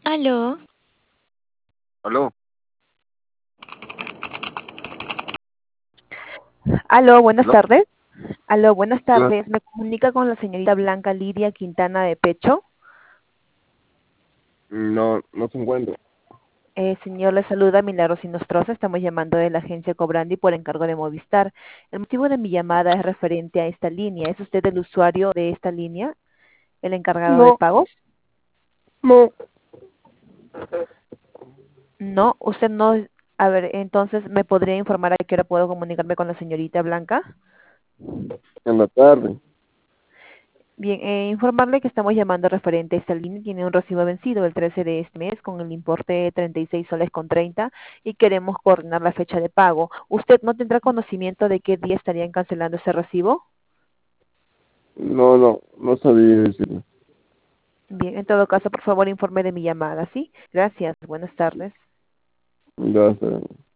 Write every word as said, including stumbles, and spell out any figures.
Aló, Aló, Aló, buenas aló. tardes. Aló, buenas Hola. tardes. Me comunica con la señorita Blanca Lidia Quintana de Pecho. No, no se encuentra. Eh, señor, le saluda Milagros Inostroza. Estamos llamando de la agencia Cobrandi por encargo de Movistar. El motivo de mi llamada es referente a esta línea. ¿Es usted el usuario de esta línea, el encargado de No, pagos? no. No, usted no. A ver, entonces, ¿me podría informar a qué hora puedo comunicarme con la señorita Blanca? En la tarde. Bien, eh, informarle que estamos llamando referente a esta línea. Tiene un recibo vencido el trece de este mes con el importe de treinta y seis soles con treinta y queremos coordinar la fecha de pago. ¿Usted no tendrá conocimiento de qué día estarían cancelando ese recibo? No, no, no sabía decirlo. Bien, en todo caso, por favor, informe de mi llamada, ¿sí? Gracias. Buenas tardes. Ya está.